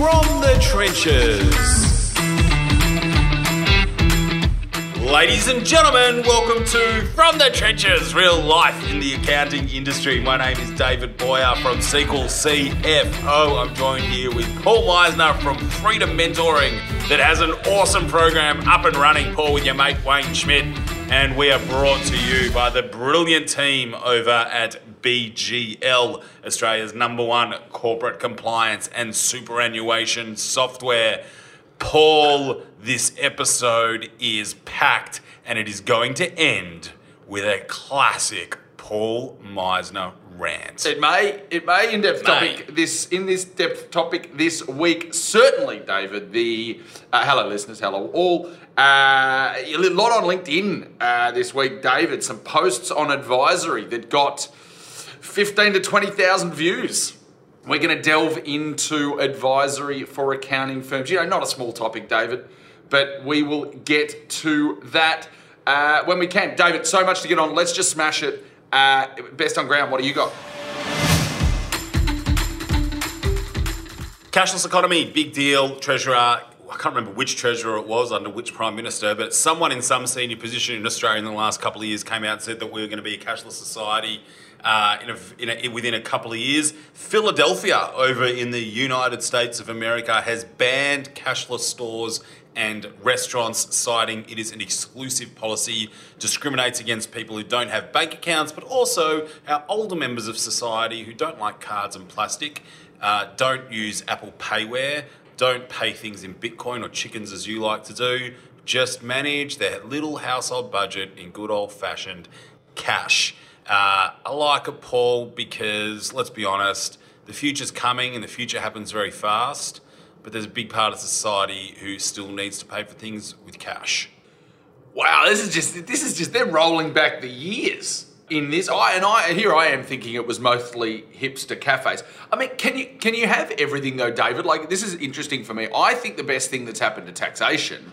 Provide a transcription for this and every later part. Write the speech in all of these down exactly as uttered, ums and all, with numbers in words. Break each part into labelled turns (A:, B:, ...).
A: From the Trenches. Ladies and gentlemen, welcome to From the Trenches, real life in the accounting industry. My name is David Boyer from Sequel C F O. I'm joined here with Paul Meisner from Freedom Mentoring that has an awesome program up and running, Paul, with your mate Wayne Schmidt. And we are brought to you by the brilliant team over at B G L, Australia's number one corporate compliance and superannuation software. Paul, this episode is packed and it is going to end with a classic Paul Meisner rant.
B: It may, it may in-depth topic this in this depth topic this week. Certainly, David. The uh, hello, listeners. Hello, all. Uh, a lot on LinkedIn uh, this week, David. Some posts on advisory that got fifteen to twenty thousand views. We're going to delve into advisory for accounting firms. You know, not a small topic, David, but we will get to that uh, when we can. David, so much to get on. Let's just smash it. Uh, best on ground, what do you got?
A: Cashless economy, big deal. Treasurer, I can't remember which treasurer it was under which prime minister, but someone in some senior position in Australia in the last couple of years came out and said that we were going to be a cashless society uh, in a, in a, within a couple of years. Philadelphia, over in the United States of America, has banned cashless stores and restaurants, citing it is an exclusive policy, discriminates against people who don't have bank accounts, but also our older members of society who don't like cards and plastic, uh, don't use Apple Payware, don't pay things in Bitcoin or chickens as you like to do, just manage their little household budget in good old-fashioned cash. Uh, I like it, Paul, because, let's be honest, the future's coming and the future happens very fast, but there's a big part of society who still needs to pay for things with cash.
B: Wow, this is just, this is just, they're rolling back the years in this. I and I here I am thinking it was mostly hipster cafes. I mean, can you can you have everything though, David? Like, this is interesting for me. I think the best thing that's happened to taxation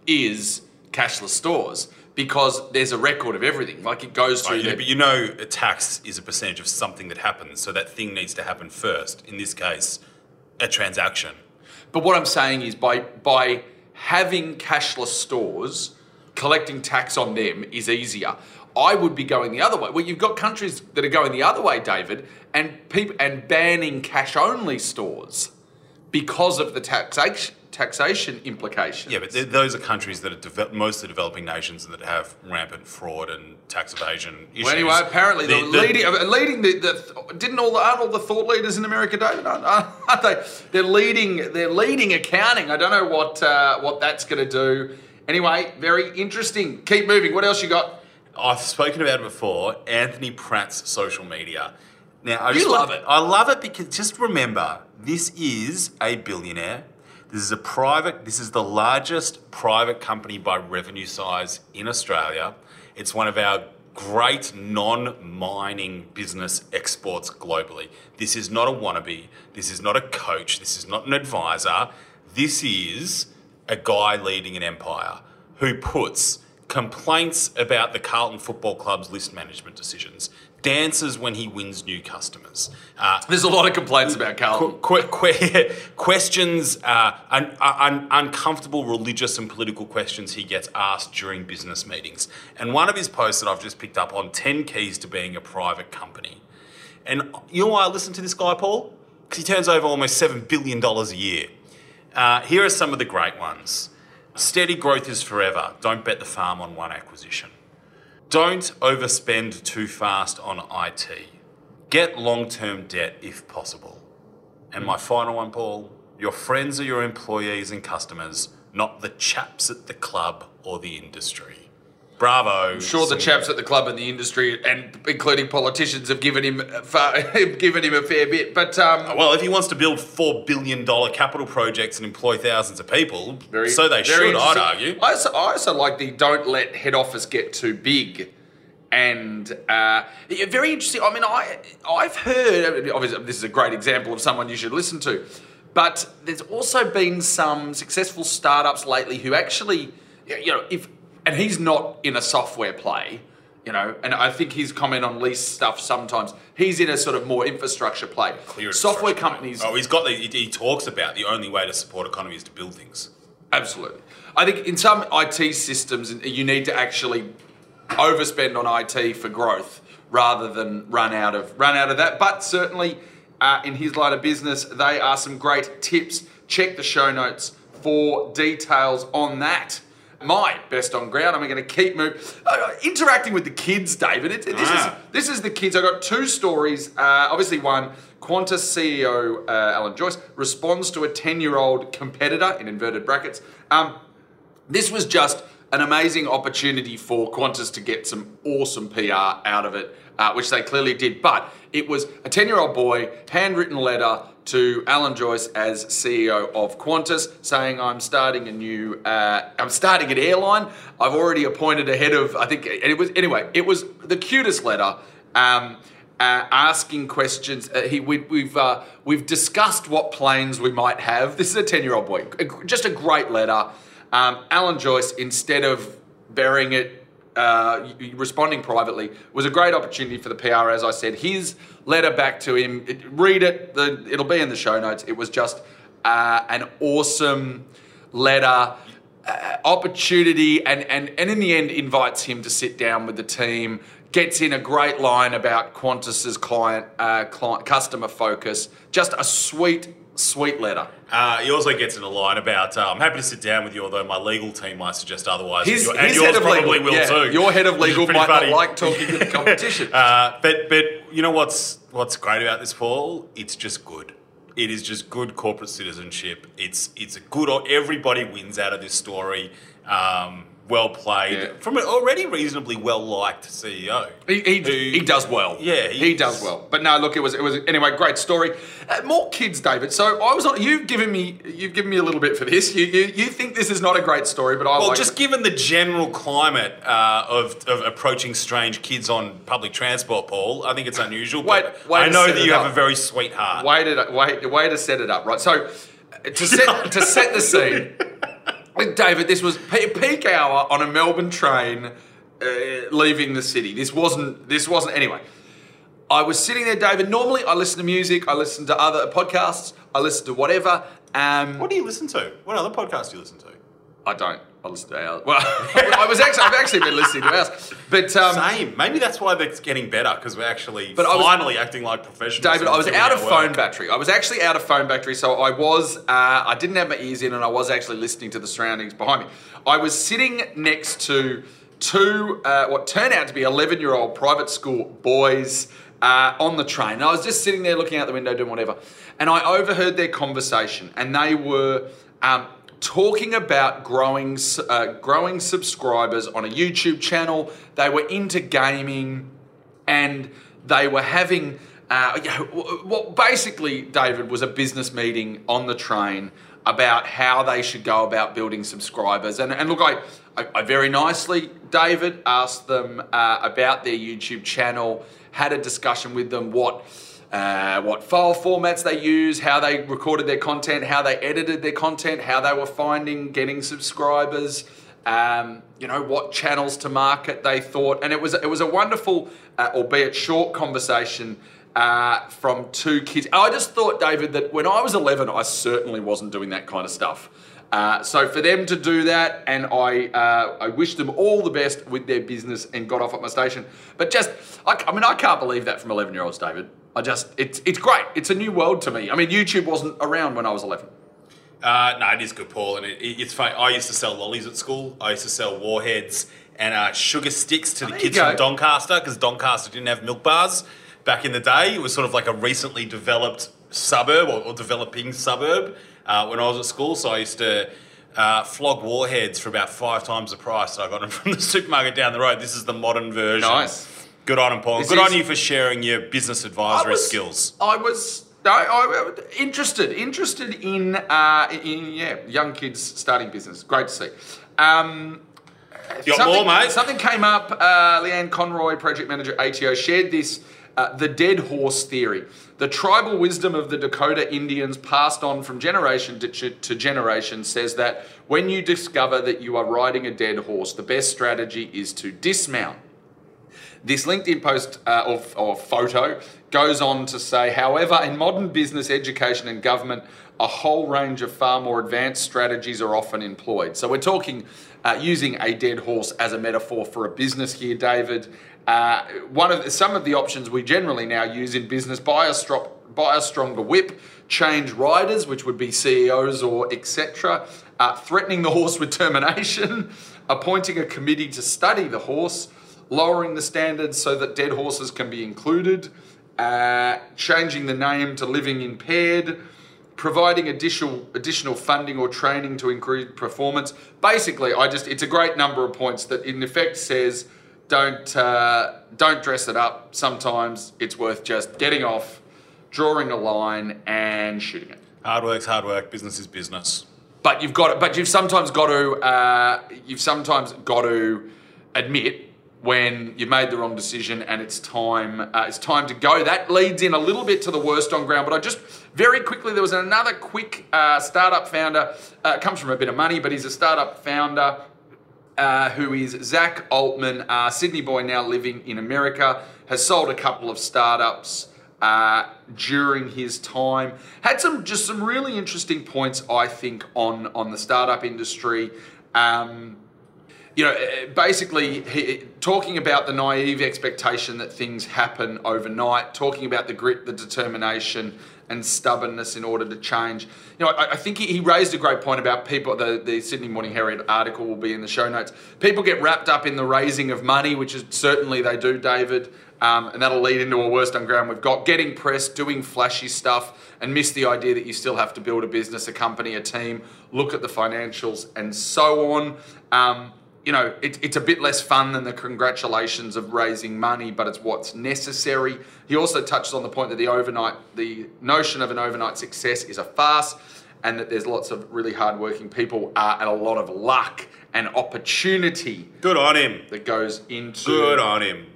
B: is cashless stores, because there's a record of everything. Like, it goes through.
A: Oh, yeah,
B: the,
A: but you know, a tax is a percentage of something that happens, so that thing needs to happen first. In this case, a transaction.
B: But what I'm saying is, by by having cashless stores, collecting tax on them is easier. I would be going the other way. Well, you've got countries that are going the other way, David, and people and banning cash-only stores because of the taxation taxation implications.
A: Yeah, but th- those are countries that are deve- mostly developing nations that have rampant fraud and tax evasion issues.
B: Well, anyway, apparently the,
A: the,
B: the leading, uh, leading the, the didn't all the, aren't all the thought leaders in America, David? Aren't, aren't they? They're leading. They're leading accounting. I don't know what uh, what that's going to do. Anyway, very interesting. Keep moving. What else you got?
A: I've spoken about it before. Anthony Pratt's social media. Now, I
B: You
A: just
B: love
A: want-
B: it.
A: I love it because just remember, this is a billionaire. This is a private. This is the largest private company by revenue size in Australia. It's one of our great non-mining business exports globally. This is not a wannabe. This is not a coach. This is not an advisor. This is a guy leading an empire who puts complaints about the Carlton Football Club's list management decisions, dances when he wins new customers. Uh,
B: There's a lot of complaints about Carlton.
A: qu- qu- questions, uh, un- un- uncomfortable religious and political questions he gets asked during business meetings. And one of his posts that I've just picked up on, ten keys to being a private company. And you know why I listen to this guy, Paul? Because he turns over almost seven billion dollars a year. Uh, here are some of the great ones. Steady growth is forever. Don't bet the farm on one acquisition. Don't overspend too fast on I T. Get long-term debt if possible. And my final one, Paul, your friends are your employees and customers, not the chaps at the club or the industry. Bravo.
B: I'm sure the chaps at the club and the industry, and including politicians, have given him far, given him a fair bit. But um,
A: well, if he wants to build four billion dollars capital projects and employ thousands of people,
B: very,
A: so they
B: very
A: should, I'd argue.
B: I also, I also like the don't let head office get too big. And uh, yeah, very interesting. I mean, I, I've heard, obviously this is a great example of someone you should listen to, but there's also been some successful startups lately who actually, you know, if, and he's not in a software play, You know, and I think his comment on lease stuff sometimes, he's in a sort of more infrastructure play.
A: Clear
B: Software
A: infrastructure,
B: companies...
A: mate. Oh, he's got the, he, he talks about the only way to support economy is to build things.
B: Absolutely. I think in some I T systems, you need to actually overspend on I T for growth rather than run out of run out of that. But certainly uh, in his line of business, they are some great tips. Check the show notes for details on that. My best on ground. I'm going to keep moving. Uh, interacting with the kids, David. It, this
A: ah.
B: is this is the kids. I got two stories. Uh, obviously, one. Qantas C E O uh, Alan Joyce responds to a ten-year-old competitor in inverted brackets. Um, this was just an amazing opportunity for Qantas to get some awesome P R out of it, uh, which they clearly did. But it was a ten-year-old boy, handwritten letter to Alan Joyce as C E O of Qantas, saying, I'm starting a new, uh, I'm starting an airline. I've already appointed a head of, I think, it was, anyway, it was the cutest letter, um, uh, asking questions. Uh, he, we, we've, uh, we've discussed what planes we might have. This is a ten-year-old boy, just a great letter. Um, Alan Joyce, instead of burying it, Uh, responding privately, was a great opportunity for the P R. As I said, his letter back to him, it, read it, the, it'll be in the show notes. It was just uh, an awesome letter, uh, opportunity, and, and, and in the end invites him to sit down with the team, gets in a great line about Qantas's client, uh, client customer focus. Just a sweet, sweet letter.
A: Uh, he also gets in a line about, uh, I'm happy to sit down with you, although my legal team might suggest otherwise.
B: His,
A: and
B: his
A: yours
B: head of
A: probably
B: legal,
A: will
B: yeah,
A: too.
B: Your head of legal might
A: funny.
B: not like talking to the competition.
A: uh, but but you know what's what's great about this, Paul? It's just good. It is just good corporate citizenship. It's it's a good. Everybody wins out of this story. Um, well played
B: Yeah.
A: from an already reasonably well liked C E O.
B: He, he,
A: who-
B: he does well.
A: Yeah,
B: he
A: he's-
B: does well. But no, look, it was it was anyway. Great story. Uh, more kids, David. So I was on. You've given me you've given me a little bit for this. You you, you think this is not a great story, but I
A: Well,
B: like
A: just
B: it.
A: given the general climate uh, of, of approaching strange kids on public transport, Paul, I think it's unusual.
B: Wait-
A: but
B: wait
A: I
B: to
A: know
B: set
A: that
B: it
A: you have
B: up.
A: a very sweet heart.
B: Way to way way to set it up, right? So uh, to set to set the scene. David, this was pe- peak hour on a Melbourne train uh, leaving the city. This wasn't, this wasn't, anyway. I was sitting there, David. Normally I listen to music, I listen to other podcasts, I listen to whatever. Um,
A: What do you listen to? What other podcasts do you listen to?
B: I don't. I listen to ours. Well, I was actually, I've actually been listening to ours. But, um,
A: Same. Maybe that's why it's getting better, because we're actually
B: But I was-
A: finally acting like professionals.
B: David,
A: and
B: I was
A: doing
B: out
A: our
B: of
A: work.
B: phone battery. I was actually out of phone battery, so I was, uh, I didn't have my ears in, and I was actually listening to the surroundings behind me. I was sitting next to two, uh, what turned out to be eleven-year-old private school boys uh, on the train. And I was just sitting there looking out the window, doing whatever, and I overheard their conversation, and they were um, talking about growing, uh, growing subscribers on a YouTube channel. They were into gaming, and they were having, uh, you know, what basically, David, was a business meeting on the train about how they should go about building subscribers. And, and look, I, I, I very nicely, David, asked them uh, about their YouTube channel, had a discussion with them, what uh, what file formats they use, how they recorded their content, how they edited their content, how they were finding getting subscribers, um, you know, what channels to market they thought. And it was, it was a wonderful, uh, albeit short conversation Uh, from two kids. I just thought, David, that when I was eleven, I certainly wasn't doing that kind of stuff. Uh, so for them to do that, and I uh, I wish them all the best with their business and got off at my station. But just, I, I mean, I can't believe that from eleven-year-olds, David. I just, it's it's great. It's a new world to me. I mean, YouTube wasn't around when I was eleven.
A: Uh, no, it is good, Paul, and it, it, it's funny. I used to sell lollies at school. I used to sell warheads and uh, sugar sticks to the
B: There
A: kids
B: you
A: from
B: go.
A: Doncaster, because Doncaster didn't have milk bars back in the day. It was sort of like a recently developed suburb or, or developing suburb uh, when I was at school. So I used to uh, flog warheads for about five times the price that I got them from the supermarket down the road. This is the modern version.
B: Nice.
A: Good on him, Paul.
B: This
A: Good
B: is-
A: on you for sharing your business advisory
B: I was-
A: skills.
B: I was no, I, I- interested, interested in, uh, in yeah, young kids starting business. Great to see. Um,
A: You got
B: something,
A: more, mate?
B: Something came up. Uh, Leanne Conroy, project manager at A T O, shared this. Uh, the dead horse theory. The tribal wisdom of the Dakota Indians passed on from generation to, to generation says that when you discover that you are riding a dead horse, the best strategy is to dismount. This LinkedIn post uh, or, or photo goes on to say, however, in modern business, education and government, a whole range of far more advanced strategies are often employed. So we're talking uh, using a dead horse as a metaphor for a business here, David. Uh, one of the, some of the options we generally now use in business: buy a, stro- buy a stronger whip, change riders, which would be C E Os or et cetera, uh, threatening the horse with termination, appointing a committee to study the horse, lowering the standards so that dead horses can be included, uh, changing the name to living impaired, providing additional additional funding or training to increase performance. Basically, I just it's a great number of points that in effect says don't uh, don't dress it up. Sometimes it's worth just getting off, drawing a line, and shooting it.
A: Hard work's hard work. Business is business.
B: But you've got to, but you've sometimes got to uh, you've sometimes got to admit when you've made the wrong decision and it's time uh, it's time to go. That leads in a little bit to the worst on ground, but I just very quickly, there was another quick uh, startup founder, uh, comes from a bit of money, but he's a startup founder uh, who is Zach Altman, uh, Sydney boy now living in America, has sold a couple of startups uh, during his time. Had some just some really interesting points, I think, on, on the startup industry. Um, You know, basically he, talking about the naive expectation that things happen overnight, talking about the grit, the determination and stubbornness in order to change. You know, I, I think he, he raised a great point about people, the, the Sydney Morning Herald article will be in the show notes. People get wrapped up in the raising of money, which is certainly they do, David, um, and that'll lead into a worst on ground we've got. Getting press, doing flashy stuff, and miss the idea that you still have to build a business, a company, a team, look at the financials and so on. Um, You know, it, it's a bit less fun than the congratulations of raising money, but it's what's necessary. He also touched on the point that the overnight, the notion of an overnight success is a farce, and that there's lots of really hardworking people uh, and a lot of luck and opportunity.
A: Good on him.
B: That goes into.
A: Good on him.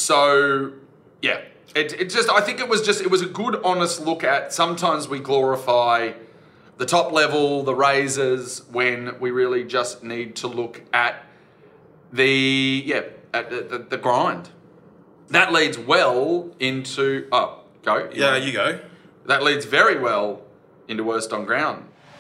B: So, yeah, it, it just. I think it was just. It was a good, honest look at. Sometimes we glorify the top level, the raisers, when we really just need to look at. The yeah, at the, the, the grind. That leads well into oh go
A: Yeah,
B: know.
A: you go.
B: That leads very well into worst on ground,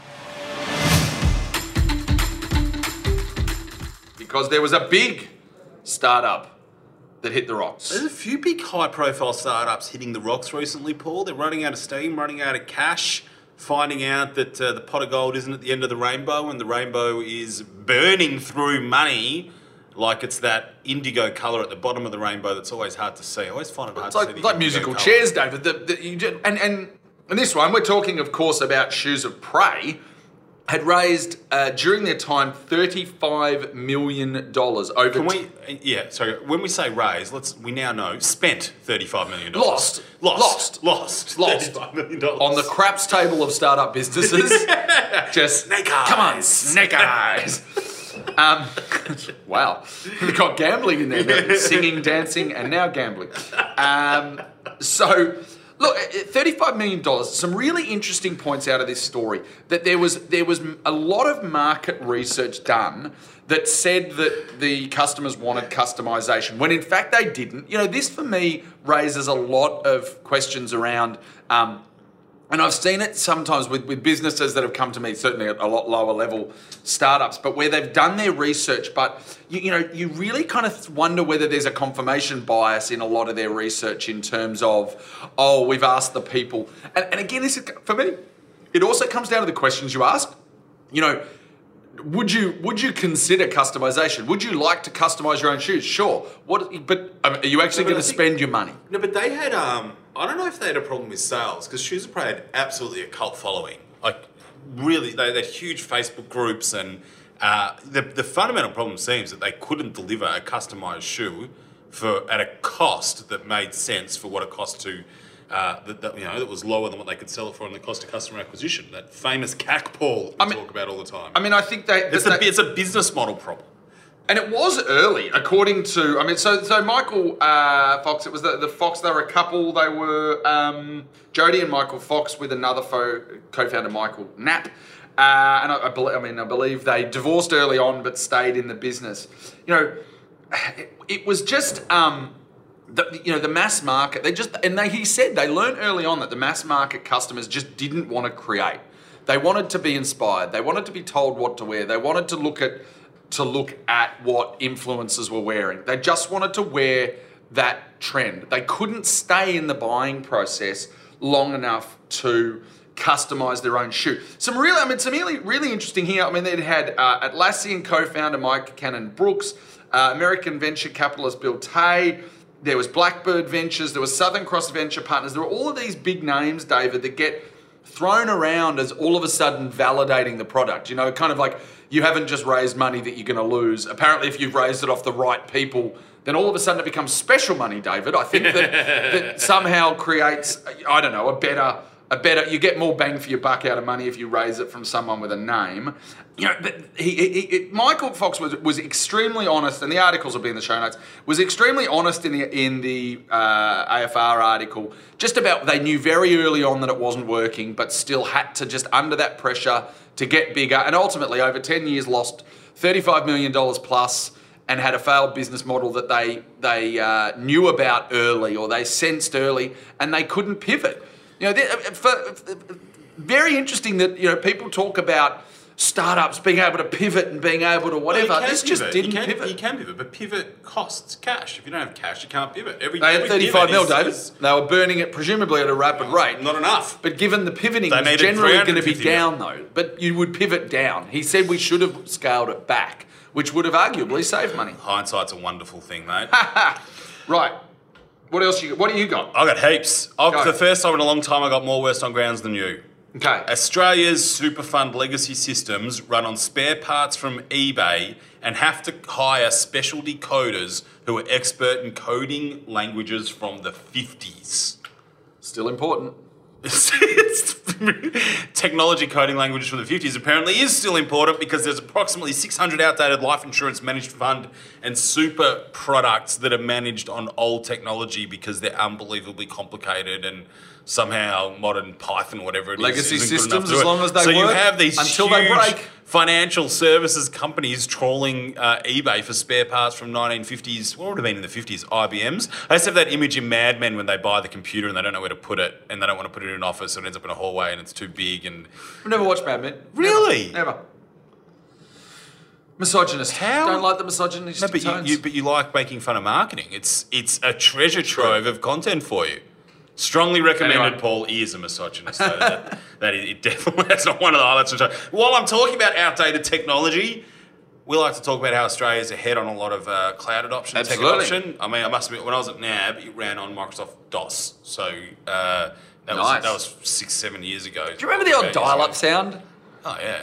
B: because there was a big startup that hit the rocks.
A: There's a few big high-profile startups hitting the rocks recently, Paul. They're running out of steam, running out of cash, finding out that uh, the pot of gold isn't at the end of the rainbow, and the rainbow is burning through money. Like it's that indigo colour at the bottom of the rainbow that's always hard to see. I always find it hard
B: It's
A: to
B: like,
A: see. The
B: like
A: indigo
B: musical
A: colour.
B: chairs, David. The, the, you just, and, and in this one, we're talking, of course, about Shoes of Prey. Had raised, uh, during their time, thirty-five million dollars. Over
A: Can
B: t-
A: we? Yeah. So when we say raise, let's. We now know spent thirty-five million dollars.
B: Lost.
A: Lost.
B: Lost.
A: Lost.
B: Lost.
A: thirty-five million dollars
B: on the craps table of startup businesses. Just
A: Snake eyes.
B: Come on, snake eyes. um, wow, we've got gambling in there, singing, dancing, and now gambling. Um, so, look, thirty-five million dollars. Some really interesting points out of this story. That there was there was a lot of market research done that said that the customers wanted customization, when in fact they didn't. You know, this for me raises a lot of questions around. Um, And I've seen it sometimes with, with businesses that have come to me, certainly at a lot lower level startups, but where they've done their research, but you, you know, you really kind of wonder whether there's a confirmation bias in a lot of their research in terms of, oh, we've asked the people. And, and again, this is, for me, it also comes down to the questions you ask. You know, would you would you consider customization? Would you like to customize your own shoes? Sure. What? But um, are you actually
A: No, but
B: going to
A: I think-
B: spend your money?
A: No, but they had. Um, I don't know if they had a problem with sales, because Shoes of Prey had absolutely a cult following. Like, really, they, they had huge Facebook groups, and uh, the the fundamental problem seems that they couldn't deliver a customized shoe for at a cost that made sense for what it cost to. Uh, that, that you know that was lower than what they could sell it for, and the cost of customer acquisition. That famous C A C, Paul, that we
B: I mean-
A: talk about all the time.
B: I mean, I think they.
A: it's,
B: they
A: a, it's a business model problem.
B: And it was early, according to, I mean, so so Michael uh, Fox, it was the, the Fox, they were a couple, they were um, Jody and Michael Fox with another fo- co-founder, Michael Knapp. Uh, and I, I, believe, I mean, I believe they divorced early on, but stayed in the business. You know, it, it was just, um, The, you know, the mass market, they just, and they, he said they learned early on that the mass market customers just didn't want to create. They wanted to be inspired. They wanted to be told what to wear. They wanted to look at, to look at what influencers were wearing. They just wanted to wear that trend. They couldn't stay in the buying process long enough to customize their own shoe. Some really, I mean, some really, really interesting here. I mean, they had uh, Atlassian co-founder Mike Cannon-Brooks, uh, American venture capitalist Bill Tay. There was Blackbird Ventures. There was Southern Cross Venture Partners. There were all of these big names, David, that get thrown around as all of a sudden validating the product. You know, kind of like you haven't just raised money that you're going to lose. Apparently, if you've raised it off the right people, then all of a sudden it becomes special money, David. I think that, that somehow creates, I don't know, a better, a better. You get more bang for your buck out of money if you raise it from someone with a name. You know, but he, he, he, Michael Fox was was extremely honest, and the articles will be in the show notes. Was extremely honest in the in the uh, A F R article, just about they knew very early on that it wasn't working, but still had to just under that pressure to get bigger, and ultimately over ten years lost thirty-five million dollars plus, and had a failed business model that they they uh, knew about early or they sensed early, and they couldn't pivot. You know, they, for, for, very interesting that you know people talk about startups being able to pivot and being able to whatever.
A: Well,
B: this
A: pivot.
B: just didn't
A: you can,
B: pivot.
A: You can pivot, but pivot costs cash. If you don't have cash, you can't pivot. Every,
B: They had
A: every
B: thirty-five mil,
A: pivot
B: David.
A: is-
B: They were burning it presumably at a rapid rate.
A: Not enough.
B: But given the pivoting
A: They
B: was
A: needed
B: generally going to be
A: three hundred fifty
B: down though, but you would pivot down. He said we should have scaled it back, which would have arguably saved money.
A: Hindsight's a wonderful thing, mate.
B: Right. What else you? What do you got?
A: I got heaps. I've,
B: Go.
A: for the first time in a long time, I got more worst on grounds than you.
B: Okay.
A: Australia's super fund legacy systems run on spare parts from eBay and have to hire specialty coders who are expert in coding languages from the fifties.
B: Still important.
A: Technology coding languages from the fifties apparently is still important because there's approximately six hundred outdated life insurance managed fund and super products that are managed on old technology because they're unbelievably complicated and somehow modern Python, whatever it is,
B: Legacy
A: isn't good enough
B: systems,
A: to do
B: as
A: it.
B: long as they
A: so you
B: work,
A: have these
B: until
A: huge
B: they break.
A: financial services companies trawling uh, eBay for spare parts from nineteen fifties, what would have been in the fifties, I B Ms. I used to have that image in Mad Men when they buy the computer and they don't know where to put it and they don't want to put it in an office, so it ends up in a hallway and it's too big. And
B: I've never watched Mad Men.
A: Really?
B: Never. Never. Misogynist.
A: How?
B: Don't like the misogynist
A: No, but you,
B: tones.
A: you, but you like making fun of marketing. It's it's a treasure trove of content for you. Strongly recommended,
B: Anyway.
A: Paul. He is a misogynist. So that, that is, it definitely, that's not one of the highlights of the show. While I'm talking about outdated technology, we like to talk about how Australia's ahead on a lot of uh, cloud adoption,
B: Absolutely.
A: tech adoption. I mean, I must admit, when I was at N A B, it ran on Microsoft DOS. So uh, that,
B: Nice.
A: was, that was six, seven years ago.
B: Do you remember the old dial-up sound?
A: Oh, yeah.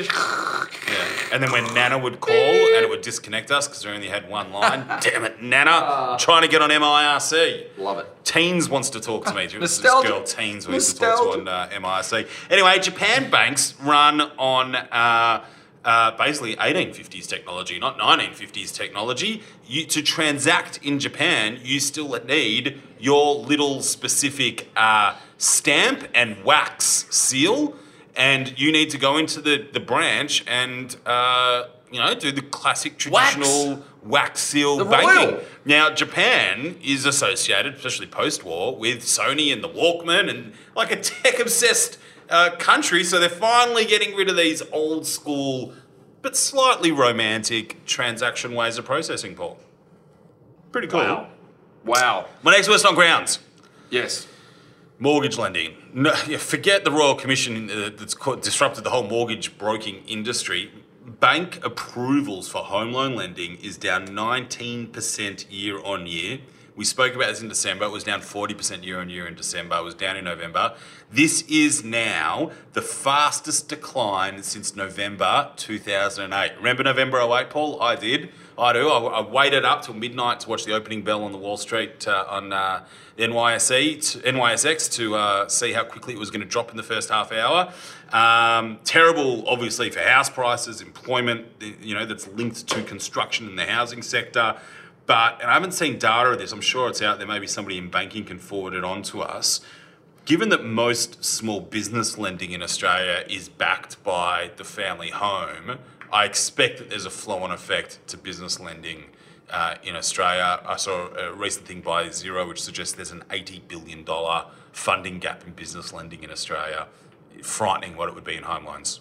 A: Yeah. And then when Nana would call and it would disconnect us because we only had one line. Damn it, Nana. I'm trying to get on M I R C.
B: Love it.
A: Teens wants to talk to me. This
B: Nostalgia.
A: girl Teens we used to talk to
B: Nostalgia.
A: on uh, M I R C. Anyway, Japan banks run on uh, uh, basically eighteen fifties technology, not nineteen fifties technology. You, to transact in Japan, you still need your little specific uh, stamp and wax seal. And you need to go into the, the branch and, uh, you know, do the classic traditional wax, wax seal
B: The
A: banking.
B: royal.
A: Now, Japan is associated, especially post-war, with Sony and the Walkman and like a tech-obsessed uh, country. So they're finally getting rid of these old school, but slightly romantic transaction ways of processing, Paul. Pretty cool.
B: Wow. Wow.
A: My next worst on grounds.
B: Yes.
A: Mortgage lending. No, yeah, forget the Royal Commission uh, that's caught, disrupted the whole mortgage broking industry. Bank approvals for home loan lending is down nineteen percent year on year. We spoke about this in December. It was down forty percent year on year in December. It was down in November. This is now the fastest decline since November two thousand eight. Remember November oh eight, Paul? I did. I do. I, I waited up till midnight to watch the opening bell on the Wall Street uh, on uh, N Y S E, to, N Y S X to uh, see how quickly it was going to drop in the first half hour. Um, terrible, obviously, for house prices, employment, you know, that's linked to construction in the housing sector. But, and I haven't seen data of this, I'm sure it's out there, maybe somebody in banking can forward it on to us. Given that most small business lending in Australia is backed by the family home, I expect that there's a flow-on effect to business lending uh, in Australia. I saw a recent thing by Xero which suggests there's an eighty billion dollars funding gap in business lending in Australia. Frightening what it would be in home loans.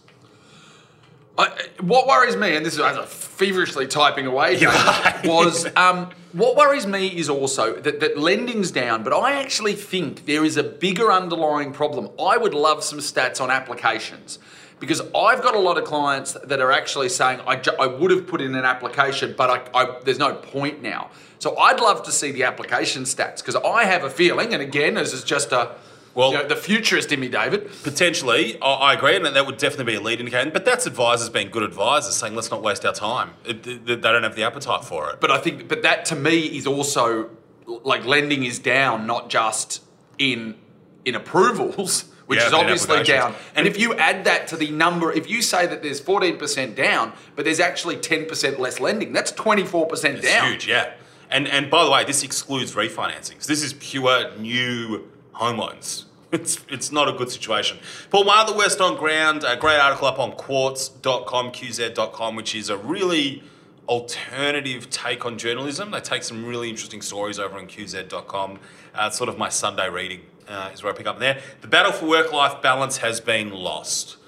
B: I, what worries me, and this is as I'm feverishly typing away, David, was um, what worries me is also that, that lending's down, but I actually think there is a bigger underlying problem. I would love some stats on applications because I've got a lot of clients that are actually saying, I, ju- I would have put in an application, but I, I, there's no point now. So I'd love to see the application stats because I have a feeling, and again, this is just a Well, you know, the futurist in me, David.
A: Potentially, I, I agree, and that would definitely be a lead indicator. But that's advisors being good advisors, saying let's not waste our time. It, they, they don't have the appetite for it.
B: But I think, but that to me is also like lending is down, not just in in approvals, which
A: Yeah,
B: is
A: but in
B: obviously
A: applications.
B: down. And if you add that to the number, if you say that there's fourteen percent down, but there's actually ten percent less lending, that's twenty-four percent
A: It's
B: down.
A: huge, yeah. And and by the way, this excludes refinancings. This is pure new home loans. It's it's not a good situation. Paul, my other West on Ground, a great article up on quartz dot com, Q Z dot com, which is a really alternative take on journalism. They take some really interesting stories over on Q Z dot com. Uh, it's sort of my Sunday reading uh, is where I pick up there. The battle for work-life balance has been lost.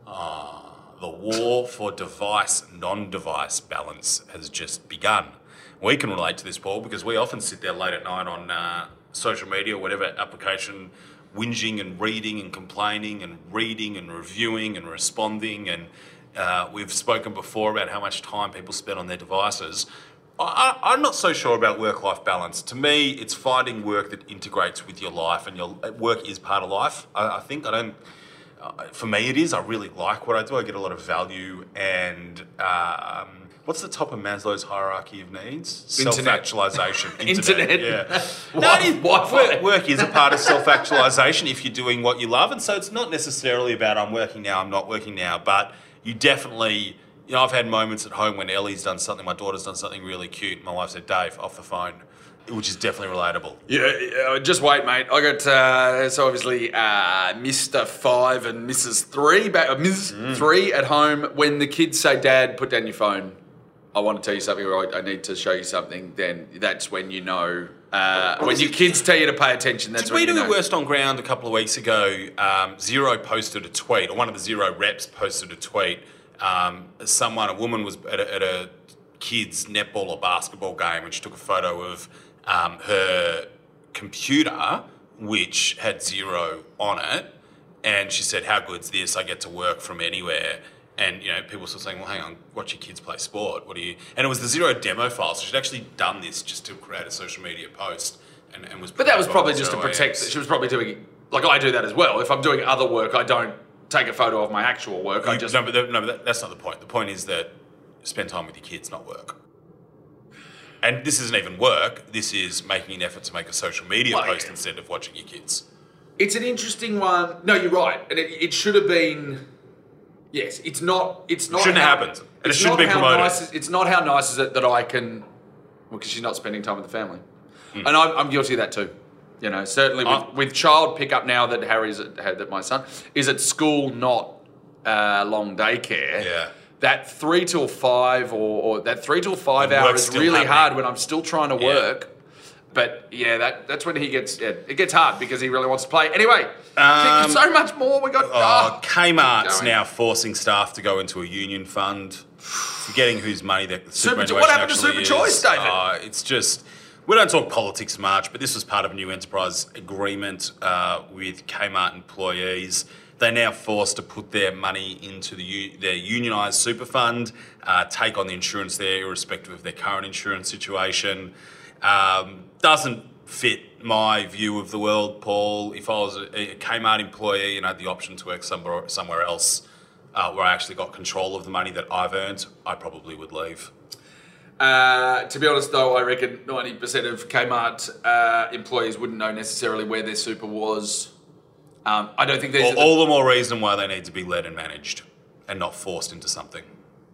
A: Uh, the war for device, non-device balance has just begun. We can relate to this, Paul, because we often sit there late at night on uh, social media or whatever application, whinging and reading and complaining and reading and reviewing and responding. And uh, we've spoken before about how much time people spend on their devices. I, I, I'm not so sure about work-life balance. To me, it's finding work that integrates with your life, and your work is part of life. I, I think I don't. Uh, for me, it is. I really like what I do. I get a lot of value. And um, what's the top of Maslow's hierarchy of needs?
B: Internet.
A: Self-actualization.
B: Internet.
A: Yeah.
B: Wi-
A: No, it is-
B: Wi-Fi.
A: work, work is a part of self-actualization if you're doing what you love. And so it's not necessarily about I'm working now, I'm not working now. But you definitely, you know, I've had moments at home when Ellie's done something, my daughter's done something really cute. My wife said, Dave, off the phone. Which is definitely relatable.
B: Yeah, yeah, just wait, mate. I got uh, so obviously uh, Mister Five and Missus Three, back, uh, Missus
A: Mm.
B: Three at home. When the kids say, "Dad, put down your phone. I want to tell you something, or I, I need to show you something," then that's when you know. Uh, when your kids tell you to pay attention, that's
A: Did
B: when
A: we
B: you
A: do
B: know.
A: a Worst on Ground a couple of weeks ago? Um, Xero posted a tweet, or one of the Xero reps posted a tweet. Um, someone, a woman, was at a, at a kids' netball or basketball game, and she took a photo of um, her computer, which had Xero on it, and she said, "How good's this? I get to work from anywhere." And, you know, people were sort of saying, well, hang on, watch your kids play sport. What do you... And it was the Xero demo file, so she'd actually done this just to create a social media post and, and was...
B: But that was
A: put
B: probably
A: on
B: just to
A: Xero
B: protect.
A: A X.
B: She was probably doing like I do that as well. If I'm doing other work, I don't take a photo of my actual work. I
A: You-
B: just
A: No, but, that, no, but that, that's not the point. The point is that spend time with your kids, not work. And this isn't even work. This is making an effort to make a social media
B: Well,
A: post
B: yeah.
A: instead of watching your kids.
B: It's an interesting one. No, you're right, and it, it should have been. Yes, it's not. It's not.
A: shouldn't
B: how,
A: have happened, and it
B: it's
A: shouldn't
B: not
A: be
B: how
A: promoted.
B: Nice is, it's not how nice is it that I can. Well, because she's not spending time with the family,
A: Hmm.
B: and I'm, I'm guilty of that too. You know, certainly with,
A: I-
B: with child pickup now that Harry's at, that my son is at school, not uh, long daycare.
A: Yeah.
B: That three till five or, or that three till five
A: When
B: hour
A: work's
B: is
A: still
B: really
A: happening.
B: hard when I'm still trying to
A: Yeah.
B: work. But yeah, that that's when he gets yeah, it gets hard because he really wants to play. Anyway,
A: Um,
B: so much more. We got
A: Oh,
B: oh,
A: Kmart's
B: going.
A: now forcing staff to go into a union fund, forgetting whose money that the
B: Super-
A: superannuation
B: what happened to
A: actually
B: Super Choice,
A: is.
B: David?
A: Uh, it's just, we don't talk politics much, but this was part of a new enterprise agreement uh, with Kmart employees. They're now forced to put their money into the u- their unionised super fund, uh, take on the insurance there, irrespective of their current insurance situation. Um, doesn't fit my view of the world, Paul. If I was a, a Kmart employee and I had the option to work somewhere, somewhere else uh, where I actually got control of the money that I've earned, I probably would leave.
B: Uh, to be honest, though, I reckon ninety percent of Kmart uh, employees wouldn't know necessarily where their super was. Um, I don't think there's
A: All, all the more reason why they need to be led and managed and not forced into something.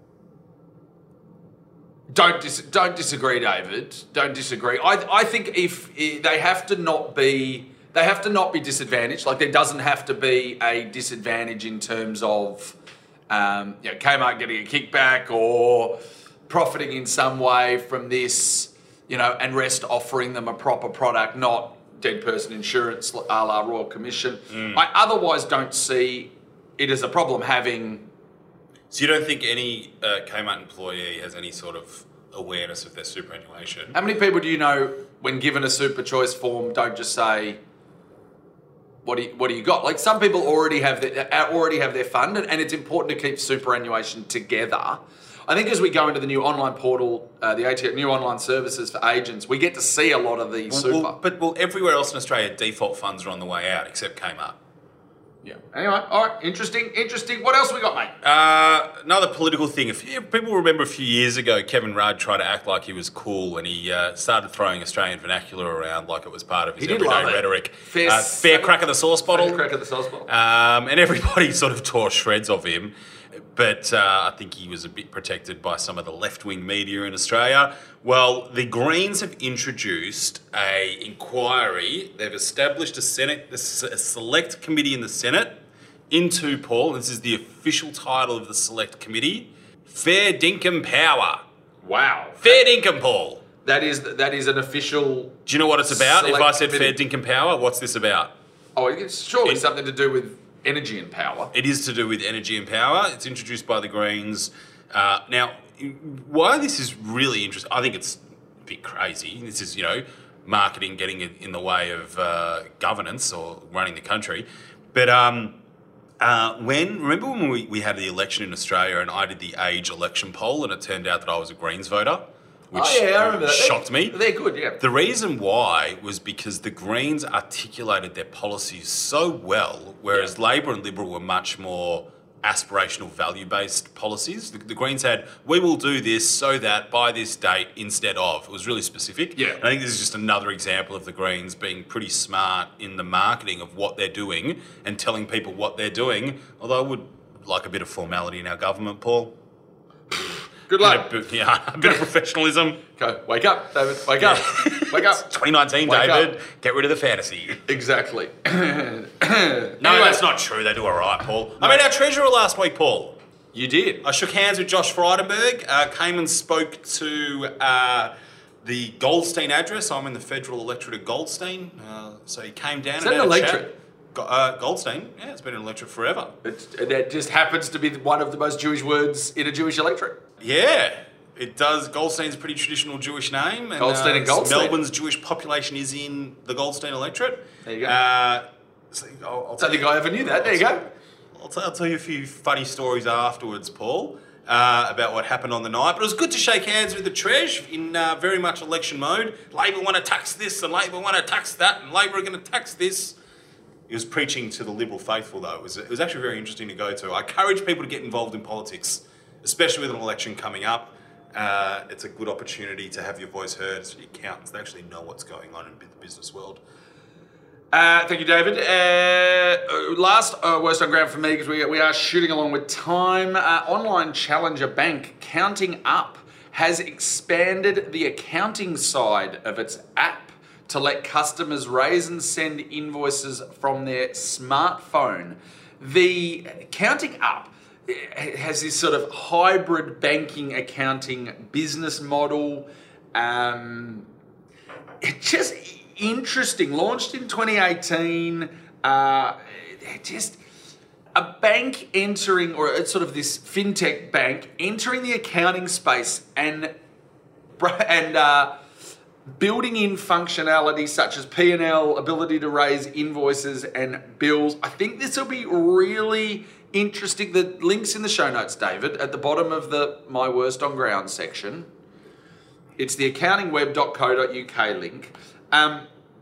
B: Don't dis- don't disagree, David. Don't disagree. I I think if, if they have to not be they have to not be disadvantaged. Like there doesn't have to be a disadvantage in terms of um, you know, Kmart getting a kickback or profiting in some way from this, you know, and Rest offering them a proper product, not dead person insurance a la Royal Commission. Mm. I otherwise don't see it as a problem having...
A: So you don't think any uh, Kmart employee has any sort of awareness of their superannuation?
B: How many people do you know, when given a super choice form, don't just say, what do you, what do you got? Like, some people already have their, already have their fund, and, and it's important to keep superannuation together. I think as we go into the new online portal, uh, the A T O, new online services for agents, we get to see a lot of the
A: well,
B: super.
A: Well, but well, everywhere else in Australia, default funds are on the way out, except Kmart.
B: Yeah. Anyway, all right, interesting, interesting. What else we got, mate?
A: Uh, another political thing. A few, people remember a few years ago, Kevin Rudd tried to act like he was cool, and he uh, started throwing Australian vernacular around like it was part of his
B: he
A: everyday rhetoric.
B: Fair,
A: uh, fair crack of the sauce bottle.
B: Fair crack of the sauce bottle.
A: Um, and everybody sort of tore shreds of him. But uh, I think he was a bit protected by some of the left-wing media in Australia. Well, the Greens have introduced a inquiry. They've established a Senate, a select committee in the Senate into, Paul, this is the official title of the select committee, Fair Dinkum Power.
B: Wow.
A: Fair Dinkum, Paul.
B: That is that is an official...
A: Do you know what it's about? If I said
B: committee.
A: Fair Dinkum Power, what's this about?
B: Oh, it's surely
A: It-
B: something to do with energy and power.
A: It is to do with energy and power. It's introduced by the Greens. Uh, now, why this is really interesting, I think it's a bit crazy. This is, you know, marketing getting in the way of uh, governance or running the country. But um, uh, when, remember when we, we had the election in Australia and I did the age election poll and it turned out that I was a Greens voter? Which
B: oh, yeah, I remember that.
A: shocked
B: they're,
A: me.
B: They're good, yeah.
A: The reason why was because the Greens articulated their policies so well, whereas
B: Yeah.
A: Labor and Liberal were much more aspirational, value-based policies. The, the Greens had, we will do this so that by this date instead of. It was really specific.
B: Yeah.
A: And I think this is just another example of the Greens being pretty smart in the marketing of what they're doing and telling people what they're doing, although I would like a bit of formality in our government, Paul.
B: Good luck.
A: Bit of, yeah, a bit of professionalism.
B: Go, wake up, David. Wake up. Wake up.
A: twenty nineteen,
B: Wake
A: David.
B: up.
A: Get rid of the fantasy.
B: Exactly.
A: No,
B: Anyway,
A: that's not true. They do all right, Paul. I mean, our treasurer last week, Paul.
B: You did.
A: I shook hands with Josh Frydenberg, uh, came and spoke to uh, the Goldstein address. I'm in the federal electorate of Goldstein. Uh, so he came down
B: Is
A: and
B: that
A: had
B: an
A: a chat.
B: electorate?
A: Go- uh, Goldstein, yeah, it's been an electorate forever.
B: It's, that just happens to be one of the most Jewish words in a Jewish electorate.
A: Yeah, it does. Goldstein's a pretty traditional Jewish name. And,
B: Goldstein and Goldstein.
A: Melbourne's Jewish population is in the Goldstein electorate.
B: There you go.
A: Uh, so I'll, I'll
B: I don't think I ever knew that. There you go.
A: I'll, t- I'll tell you a few funny stories afterwards, Paul, uh, about what happened on the night. But it was good to shake hands with the Tresh in uh, very much election mode. Labor want to tax this and Labor want to tax that and Labor are going to tax this. He was preaching to the Liberal faithful, though. It was, it was actually very interesting to go to. I encourage people to get involved in politics, especially with an election coming up. Uh, it's a good opportunity to have your voice heard. So accountants, they actually know what's going on in the business world.
B: Uh, thank you, David. Uh, last uh, worst on ground for me, because we, we are shooting along with time. Uh, online challenger bank Counting Up has expanded the accounting side of its app to let customers raise and send invoices from their smartphone. The Counting Up has this sort of hybrid banking accounting business model. Um, it just interesting. Launched in twenty eighteen. Uh, just a bank entering, or it's sort of this fintech bank entering the accounting space and and uh, building in functionality such as P and L, ability to raise invoices and bills. I think this will be really interesting. The link's in the show notes, David, at the bottom of the My Worst on Ground section. It's the accounting web dot co dot U K link. Um,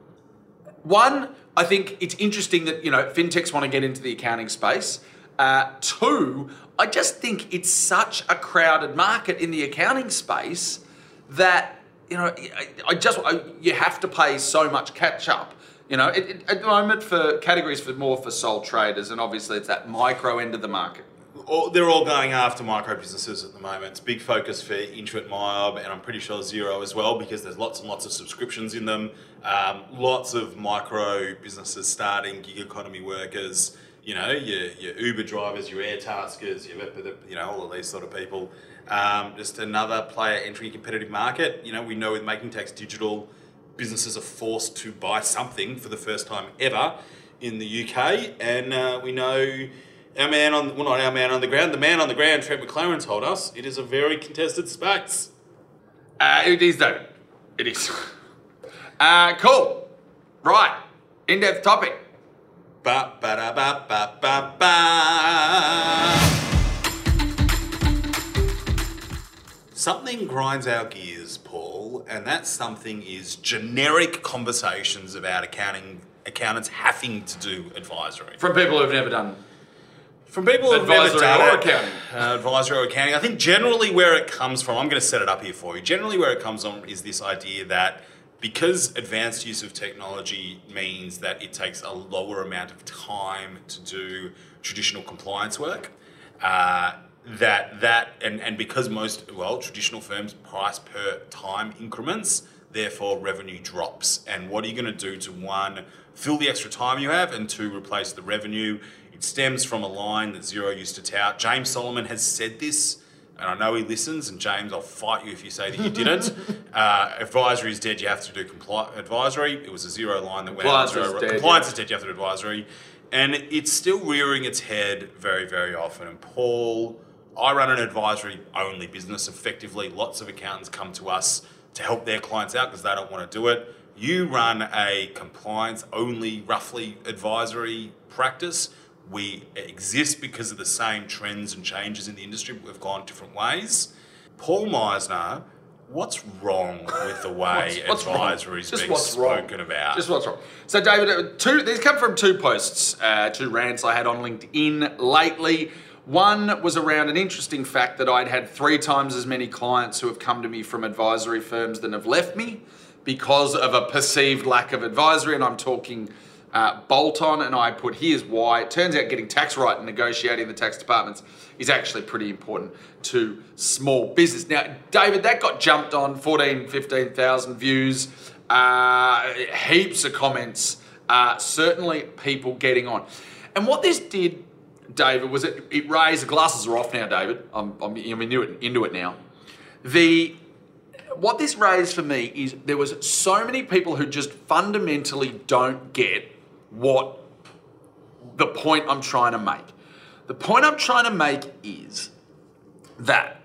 B: one, I think it's interesting that, you know, fintechs want to get into the accounting space. Uh, two, I just think it's such a crowded market in the accounting space that, you know, I, I just, I, you have to pay so much catch up. You know, it, it, at the moment for categories for more for sole traders, and obviously it's that micro end of the market.
A: All, they're all going after micro businesses at the moment. It's a big focus for Intuit, MyOb, and I'm pretty sure Xero as well, because there's lots and lots of subscriptions in them. Um, lots of micro businesses starting, gig economy workers. you know, your, your Uber drivers, your air taskers, your, you know, all of these sort of people. Um, just another player entering a competitive market. You know, we know with Making Tax Digital, businesses are forced to buy something for the first time ever in the U K, and uh, we know our man on, well, not our man on the ground, the man on the ground, Trent McLaren, told us it is a very contested space.
B: Uh, it is, David. It is. Uh, cool. Right. In-depth topic.
A: Ba ba da ba ba ba ba. Something grinds our gears, Paul, and that something is generic conversations about accounting, accountants having to do advisory.
B: From people who've never done
A: From people who've never
B: advisory
A: done
B: or
A: it,
B: accounting.
A: Uh, advisory or accounting. I think generally where it comes from, I'm going to set it up here for you. Generally where it comes from is this idea that because advanced use of technology means that it takes a lower amount of time to do traditional compliance work, uh, that that and, and because most, well, traditional firms price per time increments, therefore revenue drops. And what are you going to do to, one, fill the extra time you have, and two, replace the revenue? It stems from a line that Xero used to tout. James Solomon has said this, and I know he listens, and James, I'll fight you if you say that you didn't. uh, advisory is dead, you have to do compli- advisory. It was a Xero line that went out.
B: Compliance is dead,
A: Compliance
B: yeah.
A: is dead, you have to do advisory. And it's still rearing its head very, very often. And Paul, I run an advisory-only business effectively. Lots of accountants come to us to help their clients out because they don't want to do it. You run a compliance-only, roughly, advisory practice. We exist because of the same trends and changes in the industry, but we've gone different ways. Paul Meisner, what's wrong with the way
B: What's- what's
A: advisory is
B: Just
A: being
B: what's wrong?
A: spoken about?
B: Just what's wrong. So, David, uh, two, these come from two posts, uh, two rants I had on LinkedIn lately. One was around an interesting fact that I'd had three times as many clients who have come to me from advisory firms than have left me because of a perceived lack of advisory, and I'm talking uh, bolt-on, and I put here's why. It turns out getting tax right and negotiating the tax departments is actually pretty important to small business. Now, David, that got jumped on, fourteen, fifteen thousand views, uh, heaps of comments, uh, certainly people getting on. And what this did, David, was it, it raised, the glasses are off now, David, I'm, I'm, I'm into, it, into it now. The What this raised for me is there was so many people who just fundamentally don't get what the point I'm trying to make. The point I'm trying to make is that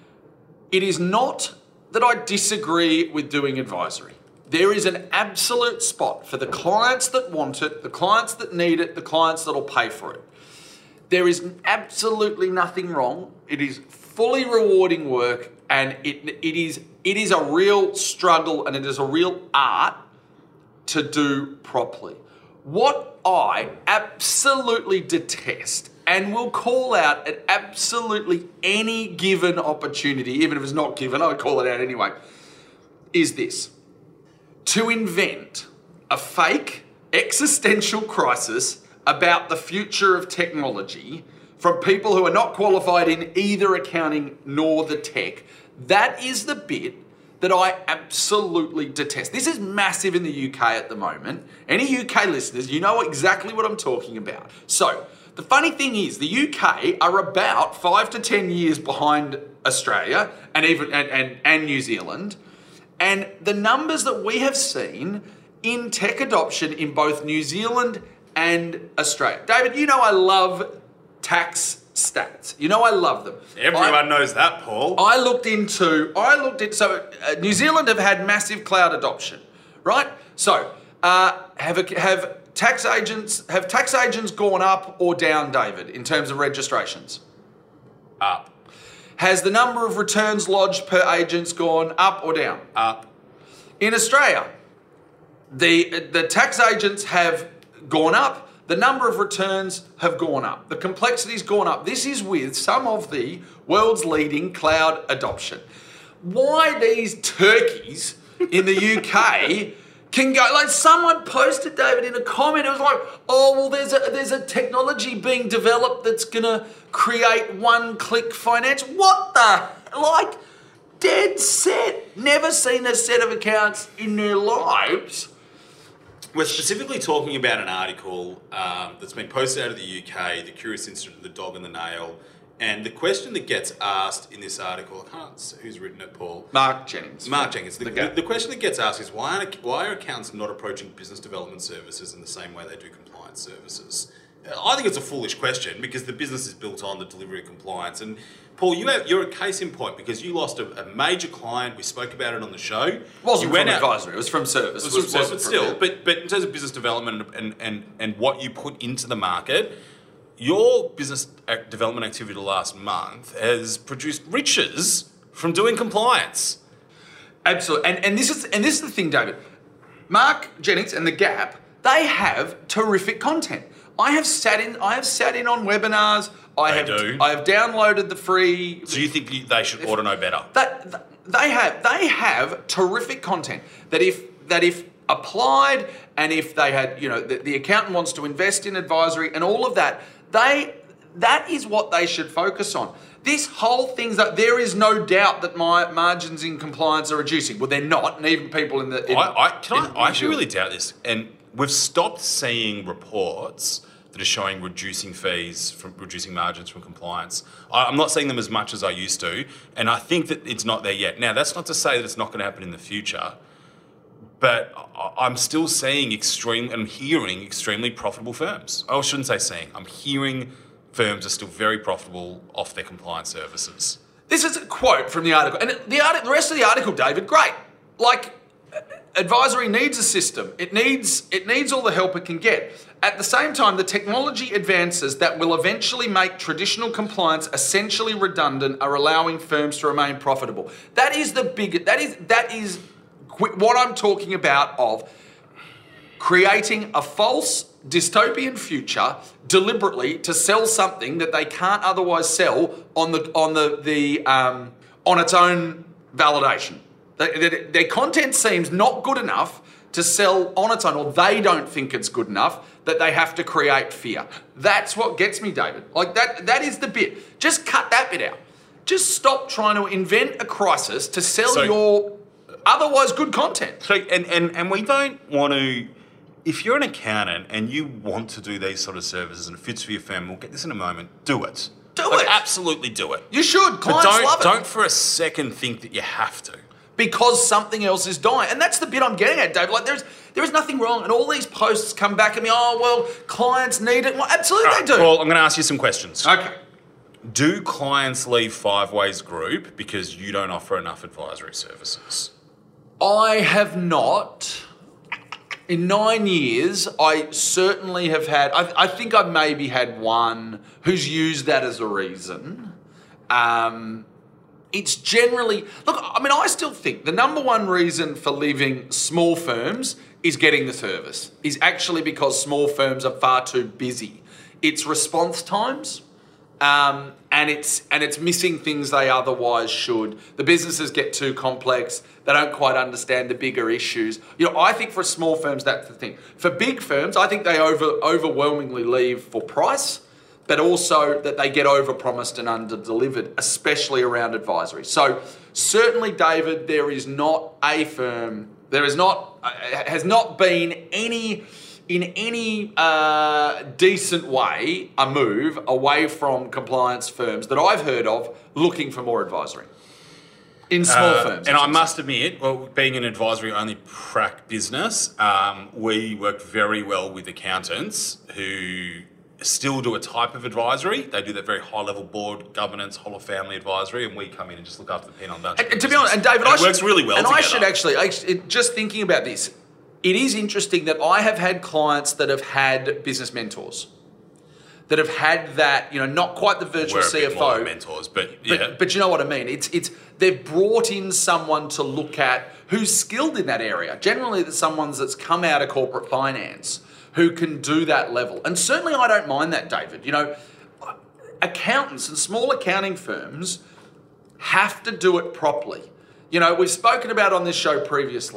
B: it is not that I disagree with doing advisory. There is an absolute spot for the clients that want it, the clients that need it, the clients that'll pay for it. There is absolutely nothing wrong. It is fully rewarding work, and it it is it is a real struggle, and it is a real art to do properly. What I absolutely detest and will call out at absolutely any given opportunity, even if it's not given, I call it out anyway, is this. To invent a fake existential crisis about the future of technology from people who are not qualified in either accounting nor the tech, that is the bit that I absolutely detest. This is massive in the U K at the moment. Any U K listeners, you know exactly what I'm talking about. So, the funny thing is, the U K are about five to ten years behind Australia and even and, and, and New Zealand. And the numbers that we have seen in tech adoption in both New Zealand and Australia. David, you know I love tax stats. You know I love them.
A: Everyone
B: I,
A: knows that, Paul.
B: I looked into, I looked into, so uh, New Zealand have had massive cloud adoption, right? So, uh, have a, have tax agents, have tax agents gone up or down, David, in terms of registrations?
A: Up.
B: Has the number of returns lodged per agents gone up or down?
A: Up.
B: In Australia, the the tax agents have gone up. The number of returns have gone up. The complexity's gone up. This is with some of the world's leading cloud adoption. Why these turkeys in the U K can go, like someone posted, David, in a comment, it was like, oh, well, there's a there's a technology being developed that's gonna create one-click finance. What the, like, dead set. Never seen a set of accounts in their lives
A: We're specifically talking about an article um, that's been posted out of the U K, The Curious Incident of the Dog and the Nail. And the question that gets asked in this article, I can't see who's written it, Paul.
B: Mark Jennings.
A: Mark Jennings. The,
B: The
A: the,
B: Gap.
A: the question that gets asked is why are, why are accountants not approaching business development services in the same way they do compliance services? I think it's a foolish question because the business is built on the delivery of compliance. And Paul, you have, you're a case in point because you lost a, a major client. We spoke about it on the show.
B: It wasn't
A: you
B: from
A: went out,
B: advisory. It was from service.
A: It was from service, but still. But, but in terms of business development and, and, and what you put into the market, your business development activity the last month has produced riches from doing compliance.
B: Absolutely. And, and, this is, and this is the thing, David. Mark Jennings and The Gap, they have terrific content. I have sat in. I have sat in on webinars. I
A: They
B: have.
A: do.
B: I have downloaded the free.
A: So you think you- they should ought to know better?
B: That, that they have. They have terrific content. That if that if applied, and if they had, you know, the, the accountant wants to invest in advisory and all of that, they that is what they should focus on. This whole thing's that there is no doubt that my margins in compliance are reducing. Well, they're not, and even people in the. In,
A: I, I, can
B: in-
A: I, I actually really doubt this. And we've stopped seeing reports that are showing reducing fees, from reducing margins from compliance. I, I'm not seeing them as much as I used to, and I think that it's not there yet. Now, that's not to say that it's not going to happen in the future, but I, I'm still seeing extreme and hearing extremely profitable firms. I shouldn't say seeing. I'm hearing firms are still very profitable off their compliance services.
B: This is a quote from the article, and the article, the rest of the article, David, great. Like, advisory needs a system. It needs it needs all the help it can get. At the same time, the technology advances that will eventually make traditional compliance essentially redundant are allowing firms to remain profitable. That is the big. That is that is what I'm talking about of creating a false dystopian future deliberately to sell something that they can't otherwise sell on the on the the um, on its own validation. They, they, their content seems not good enough to sell on its own, or they don't think it's good enough that they have to create fear. That's what gets me, David. Like that. That is the bit. Just cut that bit out. Just stop trying to invent a crisis to sell
A: So-
B: your otherwise good content.
A: So, and, and, and we don't want to, if you're an accountant and you want to do these sort of services and it fits for your firm, we'll get this in a moment, do it.
B: Do
A: Like,
B: it.
A: Absolutely do it.
B: You should.
A: But
B: Clients
A: don't,
B: love it.
A: don't for a second think that you have to.
B: Because something else is dying. And that's the bit I'm getting at, Dave. Like, there's there is nothing wrong. And all these posts come back at me, oh, well, clients need it. Well, absolutely
A: All right,
B: they do.
A: Well, I'm going to ask you some questions.
B: Okay.
A: Do clients leave Five Ways Group because you don't offer enough advisory services?
B: I have not. In nine years, I certainly have had, I, I think I've maybe had one who's used that as a reason. Um, it's generally, look, I mean, I still think the number one reason for leaving small firms is getting the service, is actually because small firms are far too busy. It's response times. Um, and it's and it's missing things they otherwise should. The businesses get too complex. They don't quite understand the bigger issues. You know, I think for small firms, that's the thing. For big firms, I think they over overwhelmingly leave for price, but also that they get overpromised and under-delivered, especially around advisory. So certainly, David, there is not a firm, there is not, uh, has not been any, in any uh, decent way, a move away from compliance firms that I've heard of looking for more advisory. In small
A: Uh,
B: firms.
A: And
B: I
A: I
B: should
A: must admit, well, being an advisory-only prac business, um, we work very well with accountants who still do a type of advisory. They do that very high-level board governance, whole of family advisory, and we come in and just look after the pen on bunch.
B: And, and to be honest, and David,
A: and
B: I
A: it
B: should,
A: works really well
B: And
A: together.
B: I should actually, I, it, just thinking about this, it is interesting that I have had clients that have had business mentors, that have had that, you know, not quite the virtual
A: We're a
B: C
A: bit
B: F
A: more
B: O,
A: than mentors, but yeah.
B: but, but you know what I mean. It's it's they've brought in someone to look at who's skilled in that area. Generally, that's someone that's come out of corporate finance who can do that level. And certainly, I don't mind that, David. You know, accountants and small accounting firms have to do it properly. You know, we've spoken about on this show previously.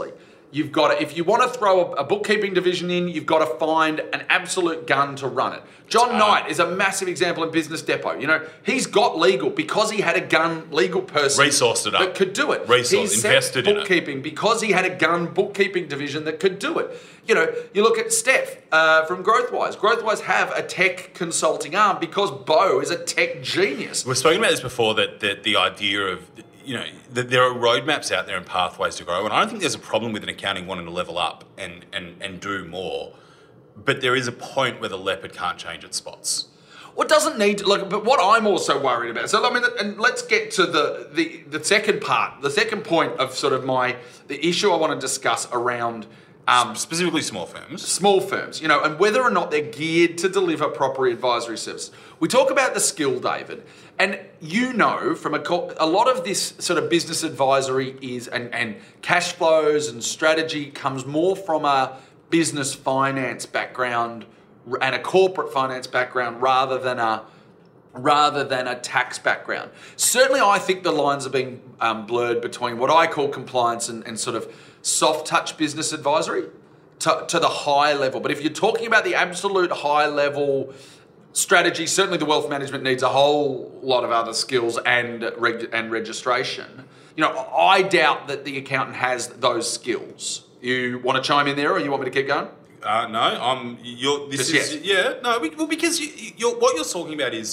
B: You've got to, if you want to throw a, a bookkeeping division in, you've got to find an absolute gun to run it. John uh, Knight is a massive example in Business Depot. You know, he's got legal because he had a gun legal person
A: resourced it up
B: that could do it.
A: Resourced,
B: he's
A: invested in
B: bookkeeping
A: it
B: because he had a gun bookkeeping division that could do it. You know, you look at Steph uh, from Growthwise. Growthwise have a tech consulting arm because Bo is a tech genius.
A: We've spoken about this before, that, that the idea of, you know, that there are roadmaps out there and pathways to grow. And I don't think there's a problem with an accounting wanting to level up and, and, and do more. But there is a point where the leopard can't change its spots.
B: What doesn't need to look, but what I'm also worried about. So I mean, and let's get to the, the the second part, the second point of sort of my the issue I want to discuss around
A: um, specifically small firms,
B: small firms, you know, and whether or not they're geared to deliver proper advisory service. We talk about the skill, David, and you know from a a lot of this sort of business advisory is and and cash flows and strategy comes more from a business finance background and a corporate finance background rather than a rather than a tax background. Certainly, I think the lines are being um, blurred between what I call compliance and, and sort of soft touch business advisory to, to the high level. But if you're talking about the absolute high level strategy, certainly the wealth management needs a whole lot of other skills and reg- and registration. You know, I doubt that the accountant has those skills. You want to chime in there, or you want me to keep going?
A: Uh, no, I'm. You're. This
B: Just
A: is yes. yeah. No, well, because you, you're, what you're talking about is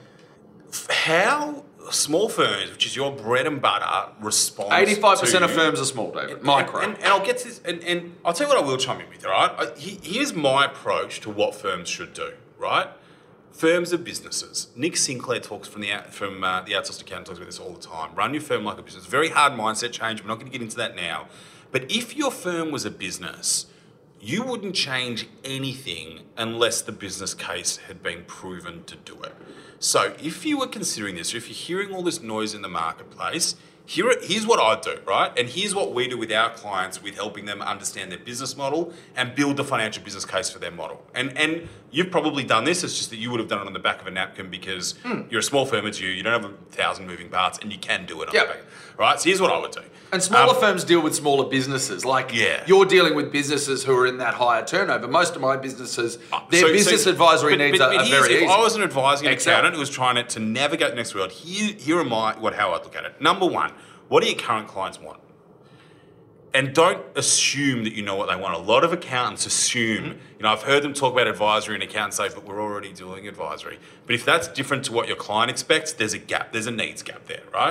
A: how small firms, which is your bread and butter, respond.
B: Eighty-five percent of firms are small, David. Micro.
A: And, and, and I'll get to this, and, and I'll tell you what I will chime in with. All right. I, he, here's my approach to what firms should do. Right. Firms are businesses. Nick Sinclair talks from the from uh, the Outsourced Accountant talks about this all the time. Run your firm like a business. Very hard mindset change. We're not going to get into that now. But if your firm was a business, you wouldn't change anything unless the business case had been proven to do it. So if you were considering this, or if you're hearing all this noise in the marketplace, here, here's what I do, right? And here's what we do with our clients with helping them understand their business model and build the financial business case for their model. And and you've probably done this, it's just that you would have done it on the back of a napkin because mm. you're a small firm, it's you, you don't have a thousand moving parts, and you can do it on yep. the back. Right? So here's what I would do.
B: And smaller um, firms deal with smaller businesses. Like
A: yeah.
B: you're dealing with businesses who are in that higher turnover. Most of my businesses, their
A: so,
B: business
A: so,
B: advisory
A: but,
B: needs
A: but,
B: are,
A: but
B: are very
A: if
B: easy.
A: I was an advising accountant who was trying to, to navigate the next world, here, here are my, what, how I'd look at it. Number one, what do your current clients want? And don't assume that you know what they want. A lot of accountants assume, mm-hmm. you know, I've heard them talk about advisory and accountants say, but we're already doing advisory. But if that's different to what your client expects, there's a gap. There's a needs gap there, right?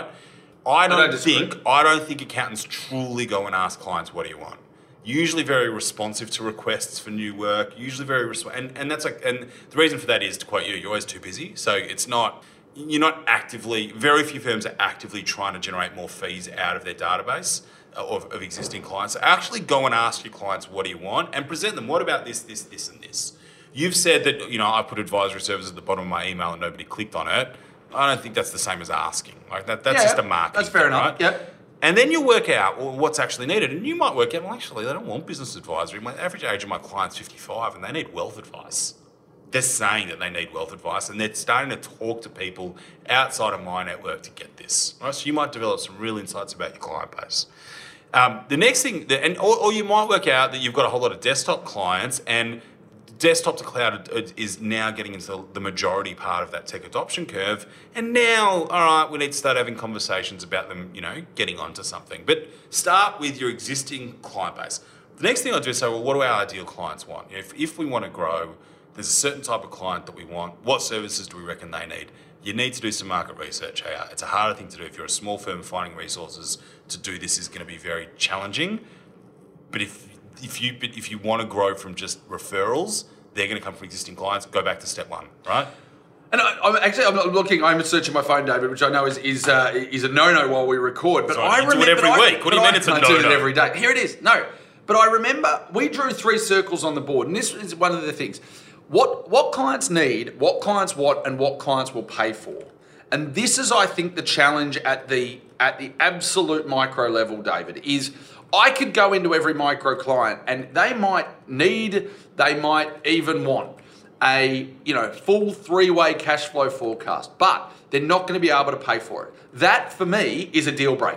A: I don't, I don't think I don't think accountants truly go and ask clients, what do you want? Usually very responsive to requests for new work, usually very resp- and, and that's like and the reason for that is, to quote you, you're always too busy. So it's not you're not actively very few firms are actively trying to generate more fees out of their database of, of existing clients. So actually go and ask your clients, what do you want? And present them, what about this, this, this, and this? You've said that, you know, I put advisory services at the bottom of my email and nobody clicked on it. I don't think that's the same as asking. Like that, that's
B: yeah,
A: just a marketing.
B: That's fair
A: thing,
B: enough.
A: Right?
B: Yep.
A: And then you work out well, what's actually needed, and you might work out, well, actually, they don't want business advisory. My average age of my client's fifty-five, and they need wealth advice. They're saying that they need wealth advice, and they're starting to talk to people outside of my network to get this. Right? So you might develop some real insights about your client base. Um, the next thing, that, and or, or you might work out that you've got a whole lot of desktop clients, and desktop to cloud is now getting into the majority part of that tech adoption curve. And now, all right, we need to start having conversations about them, you know, getting onto something. But start with your existing client base. The next thing I do is say, well, what do our ideal clients want? If, if we want to grow, there's a certain type of client that we want. What services do we reckon they need? You need to do some market research here. It's a harder thing to do. If you're a small firm, finding resources to do this is going to be very challenging. But if If you if you want to grow from just referrals, they're going to come from existing clients. Go back to step one, right?
B: And I, I'm actually, I'm not looking. I'm searching my phone, David, which I know is is uh, is a no-no while we record. But
A: Sorry,
B: I
A: you
B: remember
A: do it every
B: I,
A: week. What do you mean
B: I,
A: it's a
B: I
A: no-no?
B: do it every day. Here it is. No, but I remember we drew three circles on the board, and this is one of the things: what what clients need, what clients want, and what clients will pay for. And this is, I think, the challenge at the at the absolute micro level, David, is I could go into every micro client and they might need, they might even want a, you know, full three-way cash flow forecast, but they're not going to be able to pay for it. That, for me, is a deal breaker.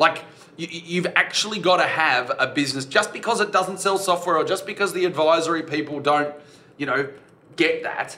B: Like, you, you've actually got to have a business. Just because it doesn't sell software or just because the advisory people don't, you know, get that,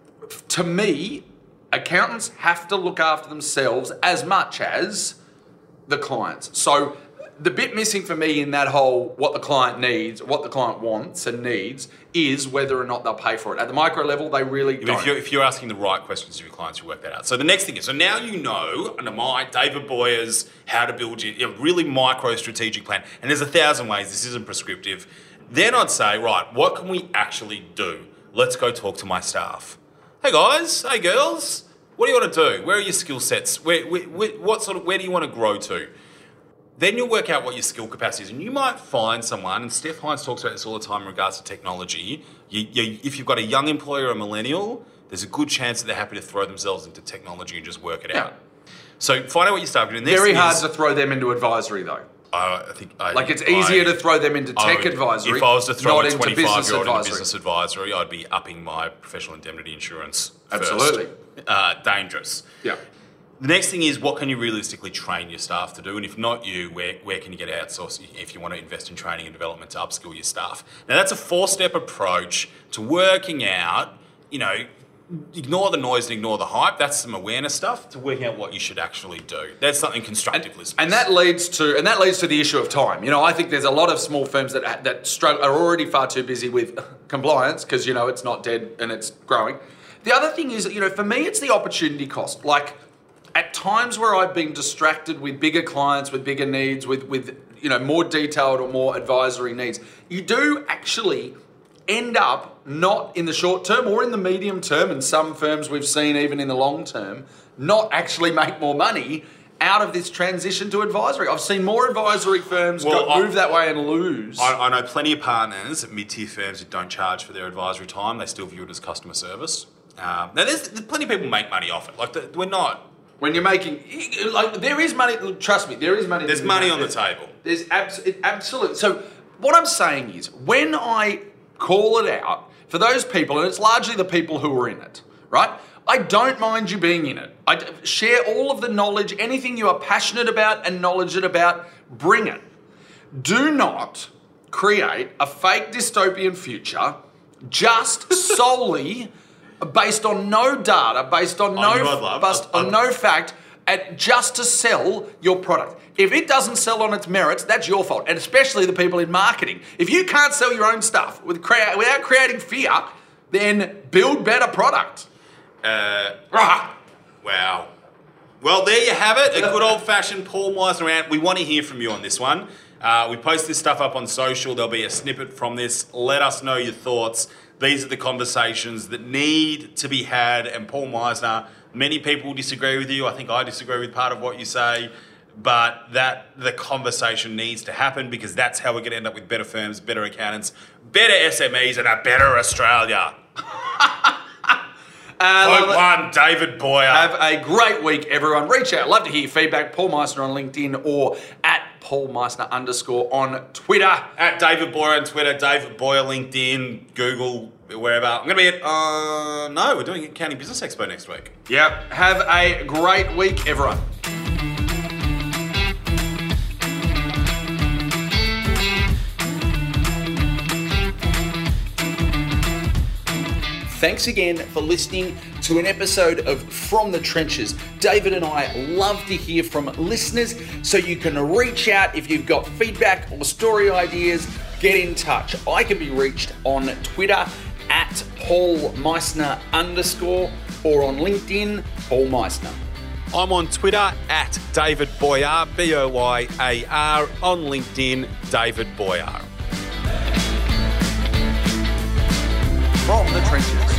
B: to me, accountants have to look after themselves as much as the clients. So the bit missing for me in that whole what the client needs, what the client wants and needs, is whether or not they'll pay for it. At the micro level, they really
A: If
B: don't.
A: you're, if you're asking the right questions to your clients, you work that out. So the next thing is, so now you know, under my David Boyer's how to build your, your really micro strategic plan, and there's a thousand ways, this isn't prescriptive, then I'd say, right, what can we actually do? Let's go talk to my staff. Hey guys, hey girls, what do you want to do? Where are your skill sets? Where, where, where, what sort of, where do you want to grow to? Then you'll work out what your skill capacity is, and you might find someone, and Steph Hines talks about this all the time in regards to technology. You, you, if you've got a young employer or a millennial, there's a good chance that they're happy to throw themselves into technology and just work it
B: Yeah.
A: out. So find out what your staff are doing. Next
B: Very
A: thing
B: hard
A: is-
B: to throw them into advisory, though.
A: Uh, I think I,
B: Like, it's easier
A: I-
B: to throw them into
A: I
B: tech
A: would-
B: advisory,
A: If I was to throw
B: not
A: a
B: into business
A: twenty-five-year-old into
B: advisory.
A: business advisory, I'd be upping my professional indemnity insurance first.
B: Absolutely.
A: Uh, dangerous.
B: Yeah.
A: The next thing is, what can you realistically train your staff to do? And if not you, where, where can you get outsourced if you want to invest in training and development to upskill your staff? Now, that's a four-step approach to working out, you know, ignore the noise and ignore the hype. That's some awareness stuff to working out what you should actually do. That's something constructive listeners.
B: And that leads to and that leads to the issue of time. You know, I think there's a lot of small firms that that struggle are already far too busy with compliance because, you know, it's not dead and it's growing. The other thing is, you know, for me, it's the opportunity cost. Like, at times where I've been distracted with bigger clients, with bigger needs, with with you know more detailed or more advisory needs, you do actually end up not in the short term or in the medium term, and some firms we've seen even in the long term, not actually make more money out of this transition to advisory. I've seen more advisory firms
A: Well,
B: go,
A: I-
B: move that way and lose.
A: I, I know plenty of partners at mid-tier firms who don't charge for their advisory time. They still view it as customer service. Um, now, there's, there's plenty of people make money off it. Like, the, we're not...
B: when you're making, like, there is money, trust me, there is money.
A: There's
B: to be
A: money
B: made.
A: on the table.
B: There's abs- it, absolute. So what I'm saying is, when I call it out, for those people, and it's largely the people who are in it, right? I don't mind you being in it. I d- share all of the knowledge, anything you are passionate about and knowledgeable about, bring it. Do not create a fake dystopian future just solely based on no data, based on no,
A: you know what, love?
B: based
A: I- I-
B: on no fact, and just to sell your product. If it doesn't sell on its merits, that's your fault, and especially the people in marketing. If you can't sell your own stuff with crea- without creating fear, then build better product.
A: Uh,
B: Ah.
A: wow. Well, there you have it. A good old-fashioned Paul Meisner rant. We want to hear from you on this one. Uh, we post this stuff up on social. There'll be a snippet from this. Let us know your thoughts. These are the conversations that need to be had. And Paul Meisner, many people disagree with you. I think I disagree with part of what you say. But that the conversation needs to happen, because that's how we're going to end up with better firms, better accountants, better S M Es, and a better Australia.
B: Uh,
A: Vote one, David Boyer.
B: Have a great week, everyone. Reach out. Love to hear your feedback. Paul Meisner on LinkedIn or at Paul Meisner underscore on Twitter.
A: At David Boyer on Twitter, David Boyer, LinkedIn, Google, wherever. I'm going to be at, uh, no, we're doing Accounting Business Expo next week.
B: Yep. Have a great week, everyone. Thanks again for listening to an episode of From the Trenches. David and I love to hear from listeners, so you can reach out if you've got feedback or story ideas. Get in touch. I can be reached on Twitter at Paul Meisner underscore or on LinkedIn, Paul Meisner.
A: I'm on Twitter at David Boyer, B O Y A R, on LinkedIn, David Boyer.
B: From the Trenches.